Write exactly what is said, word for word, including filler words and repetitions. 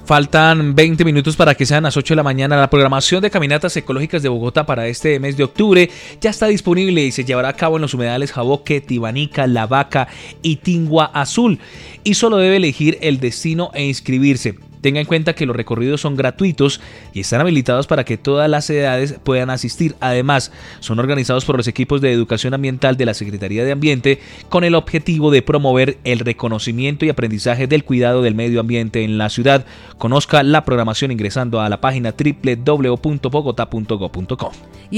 Faltan veinte minutos para que sean las ocho de la mañana. La programación de caminatas ecológicas de Bogotá para este mes de octubre ya está disponible y se llevará a cabo en los humedales Jaboque, Tibanica, La Vaca y Tingua Azul. Y solo debe elegir el destino e inscribirse. Tenga en cuenta que los recorridos son gratuitos y están habilitados para que todas las edades puedan asistir. Además, son organizados por los equipos de educación ambiental de la Secretaría de Ambiente con el objetivo de promover el reconocimiento y aprendizaje del cuidado del medio ambiente en la ciudad. Conozca la programación ingresando a la página doble u doble u doble u punto bogotá punto gob punto co.